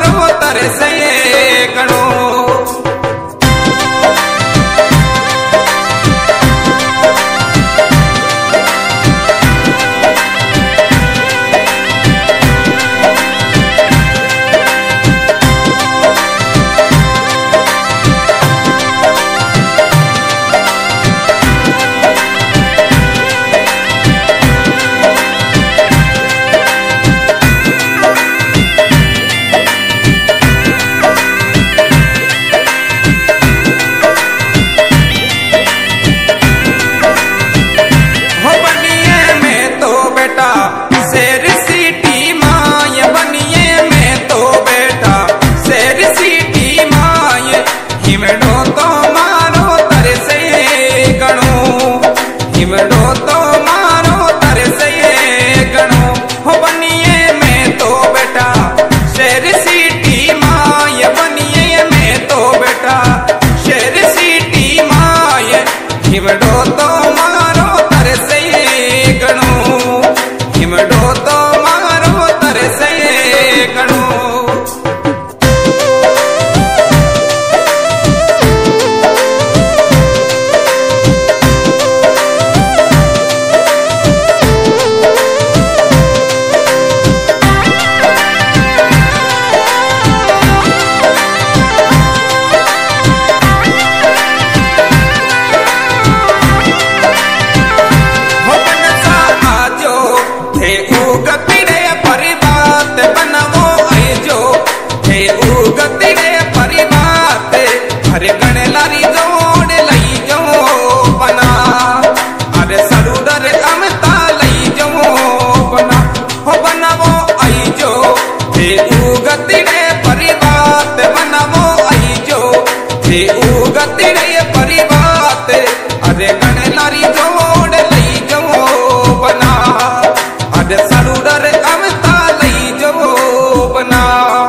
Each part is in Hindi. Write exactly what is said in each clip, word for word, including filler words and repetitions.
मारो तरसे गणो। शेर सीटी माय बनिए में तो बेटा शेर सीटी माय हिमड़ो तो मारो तरसे गणो। हिमड़ो तो मारो तरसे गणो हो बनिए में तो बेटा शेर सीटी माय बनिए में तो बेटा शेर सीटी माय हिमड़ो तो मारो तरसे गणो। हिमड़ो तो मारो तरसे गणो। उगतिरे परिबात बनवो ऐजो हे उगतिरे परिबात हरे गणे लारी जोड़ लई जो बना। अरे सरूदर अमता लई जो बना हो बनवो ऐजो हे उगतिरे परिबात बनवो ऐजो हे उगतिरे परिबात अरे गणे लारी जोड़ लई जो बना। अरे सरूदर अमता लई जो बना।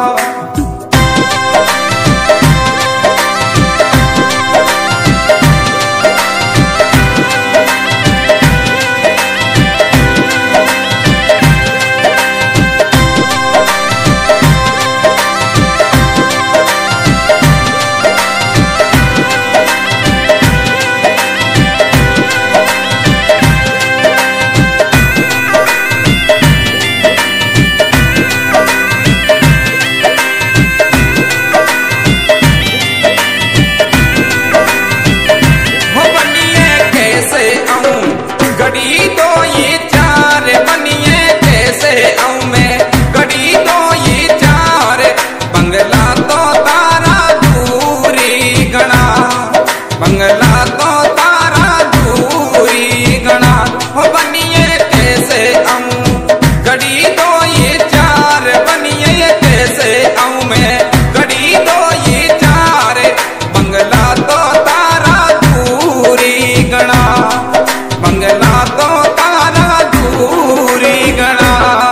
गड़ी दो ये चार बनिए कैसे आऊं मैं गड़ी दो ये चार बंगला तो तारा दूरी गणा। बंगला तो तारा दूरी गणा हो बनिए कैसे आऊं गड़ी दो ये चार बनिए कैसे आऊं मैं गड़ी दो ये चार बंगला तो तारा दूरी गणा। बंगला तो तारा दूरी गणा।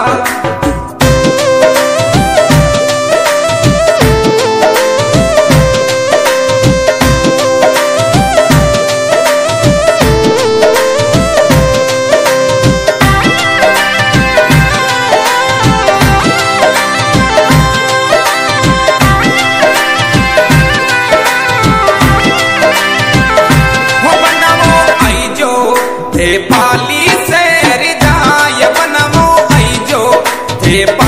हो बनवो ऐजो हे पाली शेर जाय बनवो ऐजो हे